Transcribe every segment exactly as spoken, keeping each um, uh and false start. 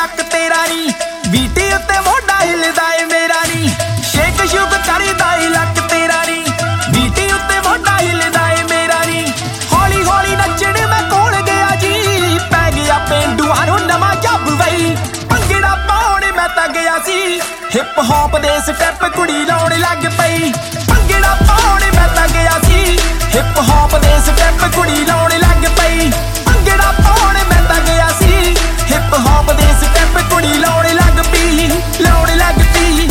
ਲੱਕ ਤੇਰਾ ਨੀ ਬੀਟੀ ਉੱਤੇ ਮੋਢਾ ਹਿਲਦਾ ਏ ਮੇਰਾ ਨੀ ਸ਼ੇਕ ਸ਼ੁਕ ਕਰਦਾ ਏ ਲੱਕ ਤੇਰਾ ਨੀ ਬੀਟੀ ਉੱਤੇ ਮੋਢਾ ਹਿਲਦਾ ਏ ਮੇਰਾ ਨੀ ਹੌਲੀ ਹੌਲੀ ਨੱਚਣ ਮੈਂ ਕੋਲ ਗਿਆ ਜੀ ਪੈ ਗਿਆ ਪੇਂਡੂਆਂ ਨੂੰ ਨਵਾਂ ਜੱਬ ਵਈ ਭੰਗੜਾ ਪਾਉਣ ਮੈਂ ਤਾਂ ਗਿਆ ਸੀ ਹਿਪ ਹੌਪ ਦੇ ਸਟੈਪ ਕੁੜੀ ਲਾਉਣ ਲੱਗ ਪਈ ਭੰਗੜਾ ਪਾਉਣ ਮੈਂ ਤਾਂ ਗਿਆ ਸੀ ਹਿਪ ਹੌਪ ਦੇ ਸਟੈਪ ਕੁੜੀ ਲਾਉਣ ਲੱਗ ਪਈ ਭੰਗੜਾ ਪਾਉਣ ਮੈਂ ਤਾਂ ਗਿਆ ਸੀ ਹਿਪ ਹੌਪ ਦੇ ਸਟੈਪ ਕੁੜੀ ਲਾਉਣ ਲੱਗ ਪਈ ਲਾਉਣ ਲੱਗ ਪਈ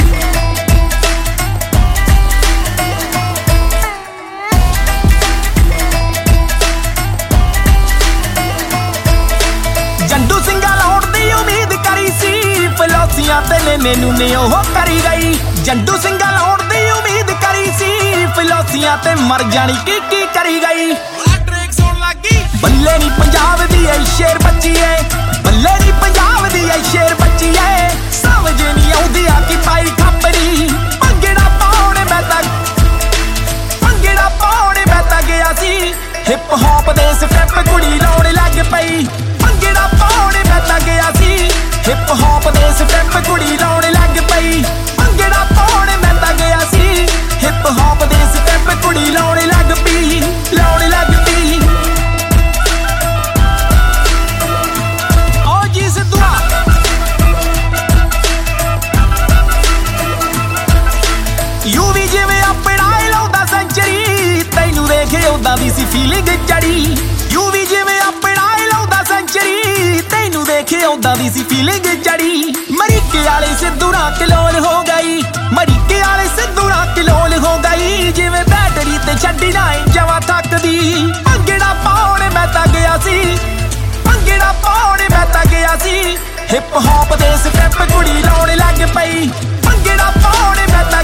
ਜੰਡੂ ਸਿੰਘਾਂ ਲਾਉਣ ਦੀ ਉਮੀਦ ਕਰੀ ਸੀ ਫਲੋਸੀਆਂ ਤੇ ਨੇ ਮੈਨੂੰ ਨੇ ਉਹ ਕਰੀ ਗਈ ਜੰਡੂ ਸਿੰਘਾਂ ਲਾਉਣ ਦੀ ਉਮੀਦ ਕਰੀ ਸੀ ਫਲੋਸੀਆਂ ਤੇ ਮਰ ਜਾਣੀ ਕੀ ਕੀ ਕਰੀ ਗਈ ਬੱਲੇ ਨੀ ਪੰਜਾਬ ਦੀ ਐ ਸ਼ੇਰ ਬੱਚੀ ਐ ਬੱਲੇ ਨੀ ਪੰਜਾਬ ਦੀ ਐ ਸ਼ੇਰ ਬੱਚੀ ਐ ਸਮਝ ਨੀ ਆਉਂਦੀ ਆ ਕਿ ਪਾਈ ਖਾਪਰੀ ਭੰਗੜਾ ਪਾਉਣ ਮੈਂ ਤਾਂ ਭੰਗੜਾ ਪਾਉਣ ਮੈਂ ਤਾਂ ਗਿਆ ਸੀ ਹਿਪ ਹੌਪ ਦੇ ਸਟੈਪ ਕੁੜੀ ਲਾਉਣ ਲੱਗ ਪਈ ਭੰਗੜਾ ਪਾਉਣ ਮੈਂ ਤਾਂ ਗਿਆ ਸੀ ਹਿਪ ਹੌਪ ਦੇ ਸਟੈਪ ਕੁੜੀ ਲਾਉਣ ਲੱਗ ਪਈ ਭੰਗੜਾ ਪਾਉਣ ਮੈਂ ਤਾਂ ਗਿਆ ਸੀ ਹਿਪ ਹੌਪ ਦੇ ਸਟੈਪ ਕੁੜੀ ਲਾਉਣ ਲੱਗ ਪਈ ਲਾਉਣ ਲੱਗ ਪਈ ਯੂ ਵੀ ਜਿਵੇਂ ਆਪਣਾ ਲਾਉਂਦਾ ਸੈਂਚਰੀ ਤੈਨੂੰ ਦੇਖੇ ਉਦਾਂ ਦੀ ਸੀ ਫੀਲਿੰਗ ਚੜੀ ਯੂ ਵੀ ਜਿਵੇਂ ਆਪਣਾ ਲਾਉਂਦਾ ਸੈਂਚਰੀ ਤੈਨੂੰ ਦੇਖੇ ਉਦਾਂ ਦੀ ਸੀ ਫੀਲਿੰਗ ਚੜੀ ਮਰੀਕੇ ਵਾਲੇ ਸਿੱਧੂ ਨਾਲ ਕਲੋਲ ਹੋ ਗਈ ਮਰੀਕੇ ਵਾਲੇ ਸਿੱਧੂ ਨਾਲ ਕਲੋਲ ਹੋ ਗਈ ਜਿਵੇਂ ਬੈਟਰੀ ਤੇ ਛੱਡੀ ਨਾ ਜਵਾ ਥੱਕਦੀ ਭੰਗੜਾ ਪਾਉਣ ਮੈਂ ਤਾਂ ਗਿਆ ਸੀ ਭੰਗੜਾ ਪਾਉਣ ਮੈਂ ਤਾਂ ਗਿਆ ਸੀ ਹਿਪ ਹੌਪ ਦੇ ਸਟੈਪ ਕੁੜੀ ਲਾਉਣ ਲੱਗ ਪਈ ਭੰਗੜਾ ਪਾਉਣ ਮੈਂ ਤਾਂ